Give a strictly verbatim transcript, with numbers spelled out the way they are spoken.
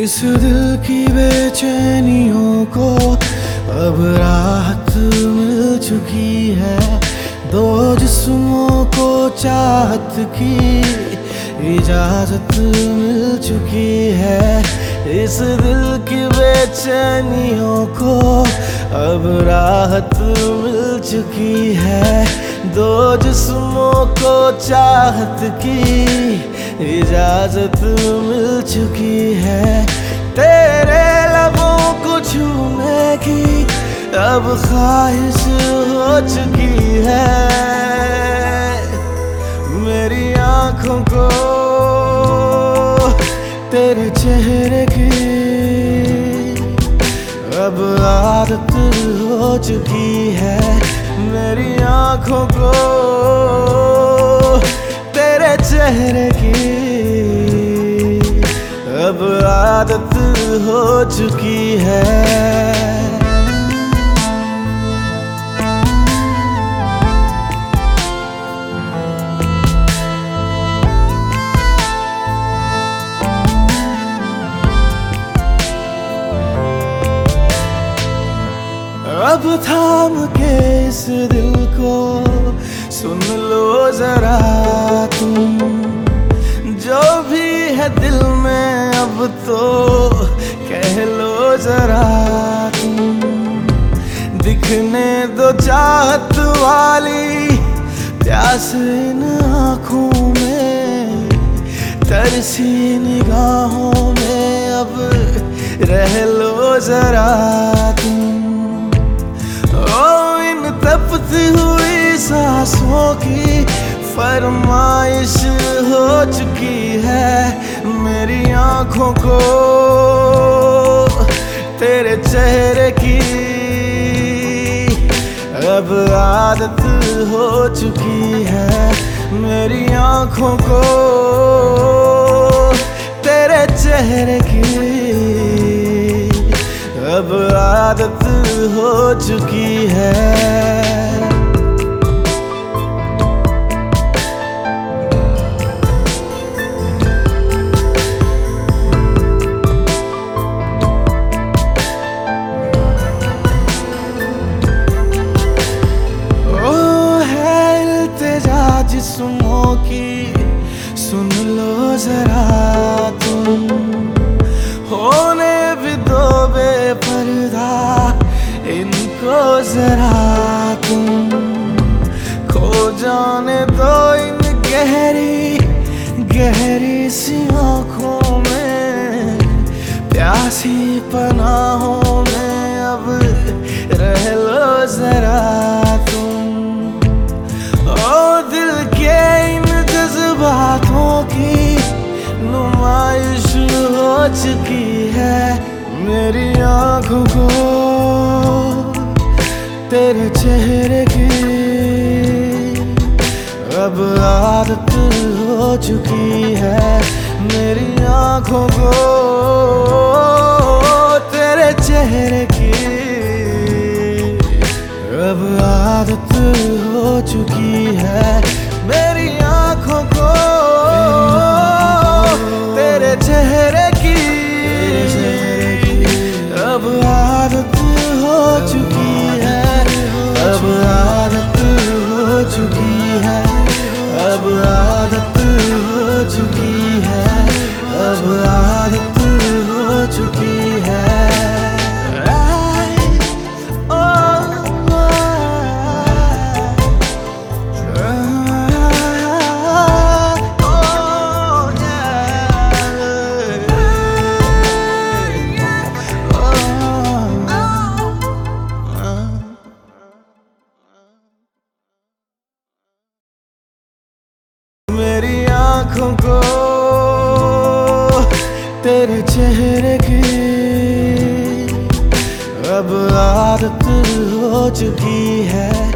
इस दिल की बेचैनियों को अब राहत मिल चुकी है। दो जिस्मों को चाहत की इजाजत मिल चुकी है। इस दिल की बेचैनियों को अब राहत मिल चुकी है। दो जिस्मों को चाहत की इजाजत मिल चुकी है। तेरे लबों को छूने की अब ख्वाहिश हो चुकी है। मेरी आँखों को तेरे चेहरे की अब आदत हो चुकी है। मेरी आँखों को तेरे चेहरे की अब आदत हो चुकी है। अब थाम के इस दिल को सुन लो जरा तुम, जो भी है दिल में अब तो कह लो जरा तुम। दिखने दो चाहत वाली प्यास इन आँखों में, तरसी निगाहों में अब रह लो जरा तुम। ओ इन तपती हुई सांसों की फरमाइश हो चुकी है। मेरी आँखों को तेरे चेहरे की अब आदत हो चुकी है। मेरी आँखों को तेरे चेहरे की अब आदत हो चुकी है। जिस्मों की सुन लो जरा तुम, होने भी दो बेपर्दा इनको जरा तुम। खो जाने दो इन गहरी गहरी सी आँखों में, प्यासी पनाहों में अब रह लो जरा तुम। ओ दिल के इन जज्बातों की नुमाइश हो चुकी है। मेरी आँखों को तेरे चेहरे की अब आदत हो चुकी है। मेरी आँखों को तेरे चेहरे की अब आदत हो चुकी है। मेरी आँखों को तेरे चेहरे की अब आदत हो चुकी है। अब आदत हो चुकी है। अब आदत हो चुकी है। अब आदत हो चुकी है। मेरी आँखों को तेरे चेहरे की अब आदत हो चुकी है।